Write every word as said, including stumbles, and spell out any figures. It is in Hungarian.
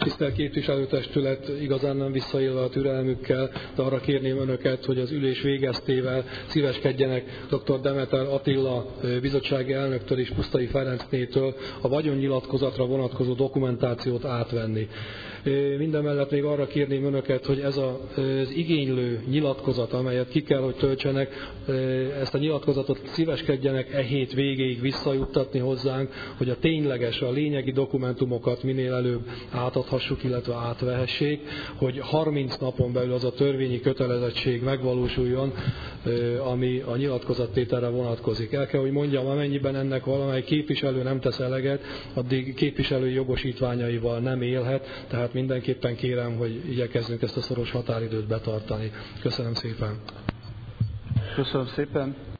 Tisztelt képviselőtestület, igazán nem visszaélve a türelmükkel, de arra kérném önöket, hogy az ülés végeztével szíveskedjenek dr. Demeter Attila bizottsági elnöktől és Pusztai Ferencnétől a vagyonnyilatkozatra vonatkozó dokumentációt átvenni. Mindemellett még arra kérném önöket, hogy ez az igénylő nyilatkozat, amelyet ki kell, hogy töltsenek, ezt a nyilatkozatot szíveskedjenek e hét végéig visszajuttatni hozzánk, hogy a tényleges, a lényegi dokumentumokat minél előbb átadhassuk, illetve átvehessék, hogy harminc napon belül az a törvényi kötelezettség megvalósuljon, ami a nyilatkozattételre vonatkozik. El kell, hogy mondjam, amennyiben ennek valamely képviselő nem tesz eleget, addig képviselői jogosítványaival nem élhet, tehát mindenképpen kérem, hogy igyekezzünk ezt a szoros határidőt betartani. Köszönöm szépen. Köszönöm szépen.